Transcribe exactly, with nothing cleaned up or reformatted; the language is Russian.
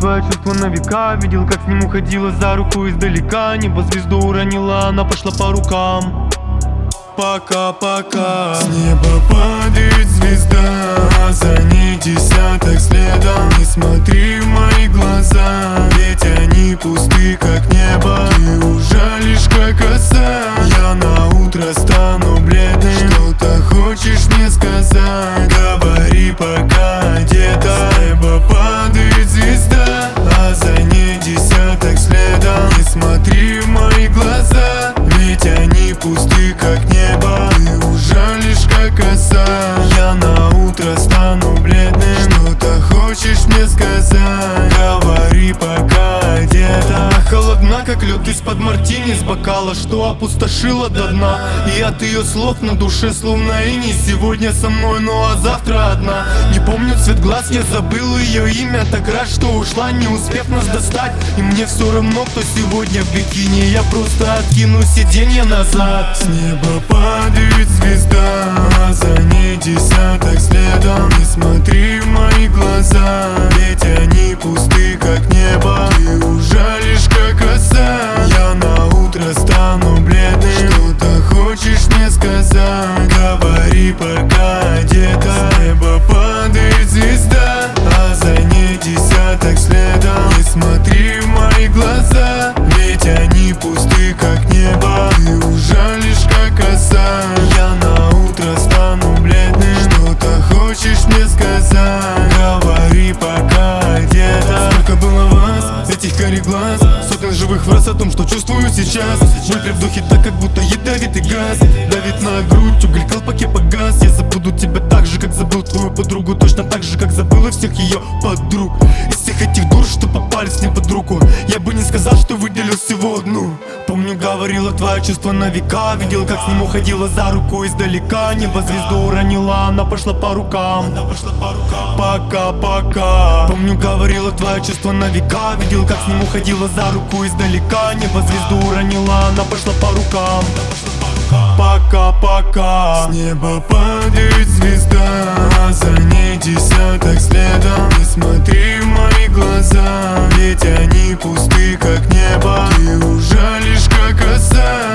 твои чувства на века. Видел, как с ним уходила за руку издалека. Небо звезду уронила, она пошла по рукам. Пока-пока. С неба падает звезда, а за ней десяток следом. Не смотри в мои глаза, ведь они пусты, как небо. Ты ужалишь, как оса. Я на утро стану бледным. Что-то хочешь мне сказать? Говори, пока одета. С неба падает звезда, а за ней десяток следом. Не смотри в мои глаза, ведь они пусты, как небо. Ты ужалишь, как оса. Я на утро стану бледным. Что-то хочешь мне сказать? Говори, пока одета. Холодна, как лед из-под мартини, с бокала, что опустошила до дна. И от ее слов на душе словно иней. Сегодня со мной, ну а завтра одна. Не помню цвет глаз, я забыл ее имя. Так рад, что ушла, не успев нас достать. И мне все равно, кто сегодня в бикини. Я просто откину сиденье назад. С неба падает звезда, а за ней десяток следом. Не смотри в мои глаза, ведь они пусты, как небо. Ты ужалишь, как оса. Я на утро стану бледным. Что-то хочешь мне сказать? Говори, пока одета. С неба падает звезда, а за ней десяток следом. Не смотри в мои глаза, ведь они пусты, как небо. Ты ужалишь, как оса. Я на утро стану бледным. Что-то хочешь мне сказать? Говори, пока одета. Сколько было вас, этих карих глаз, сотен живых фраз о том, что чувствую сейчас. Боль при вдохе так, как будто ядовитый газ. Давит на грудь, уголь в колпаке погас. Я забуду тебя так же, как забыл твою подругу. Точно так же, как забыл и всех ее подруг. Из всех этих дур, что попали с ним под руку, я бы не сказал, что выделил всего одну. Помню, говорила твои чувства на века. Видел, как с ним уходила за руку издалека. Небо звезду уронила, она пошла по рукам. Пока-пока. Помню, говорила твои чувства на века. Видел, как с ним уходила за руку издалека. Небо звезду уронила, она пошла по рукам. Пока-пока. С неба падает звезда, а за ней десяток следом. Не смотри в мои глаза, ведь они пусты, как небо. Ты ужалишь, как оса.